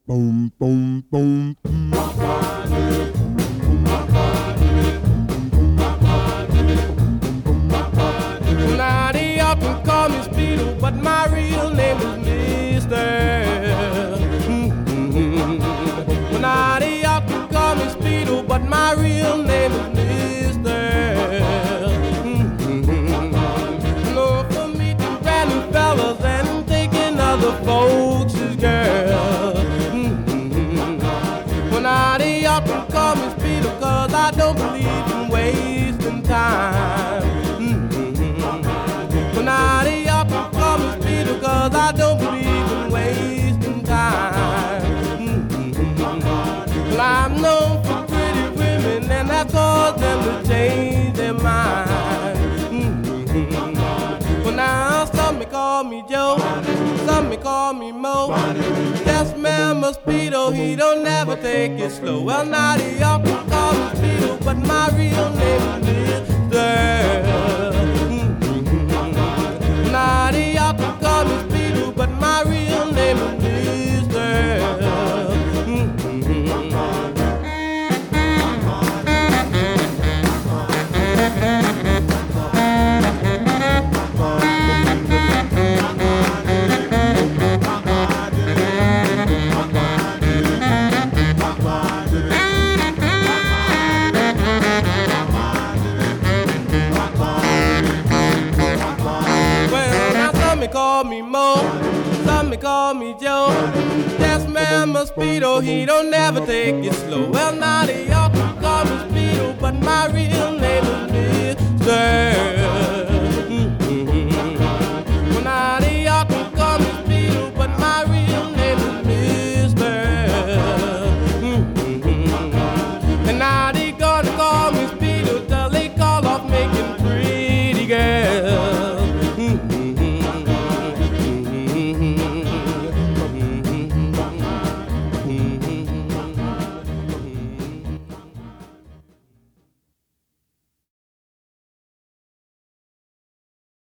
boom, boom, boom. Now they often call me Speedo, but my real name is Mister. Now they often call me Speedo, but my real name is Mister. No, for meeting brand new fellas and taking other folks' girls. Well, now they often call me Speedo, cause I don't believe in wasting time. Well, now they often call me Speedo, cause I don't believe in wasting time. Well, I'm known for pretty women, and that caused them to change their mind. Well, now some may call me Joe, some may call me Mo. Yes, man, my Speedo, he don't never take it slow. Well, now they often call me Speedo, but my real name is Mister. Now they often call me Speedo, but my real name is Mister. Some may call me Mo, some may call me Joe. Yes, man, my Speedo, he don't never take it slow. Well, now they all call me Speedo, but my real name is Mister.